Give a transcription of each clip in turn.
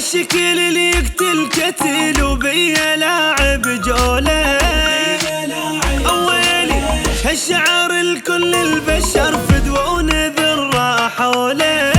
الشكل اللي يقتل كتل وبيا لاعب جوله. اويلي هالشعر الكل البشر فدوى ونذر حوله.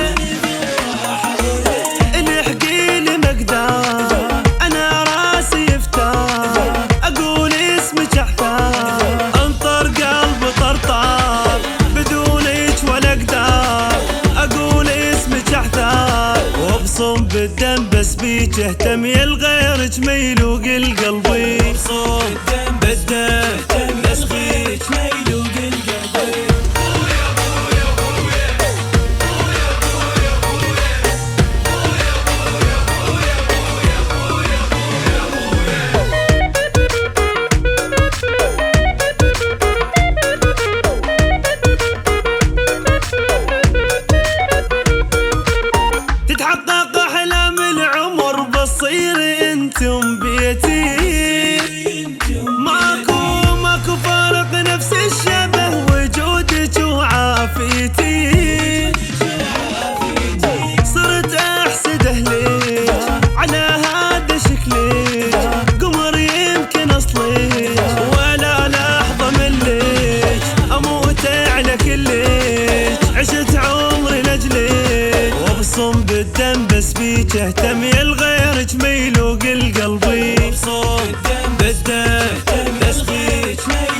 نحكي لمقدار انا راسي يفتار، اقول اسمك احتار انطر قلب طرطار بدونك ولا اقدر. اقول اسمك احتار وابصم بالدم بس بيك اهتم يا الغيرك ميلوق القلبي. ابصم بالدم بس بيك ميلوق القلبي. تتحقق احلام العمر بصير انتم بيتي. ماكو فارق نفس الشبه وجودك وعافيتي. صرت احسد اهليك على هذا شكلك، قمر يمكن اصليك ولا لحظه مليك. اموت على كلك عشت عمري لاجلك، وابصم بالدم بس بيك اهتم يا الغيرك ميلوق القلبي. ابصم بالدم بس بيك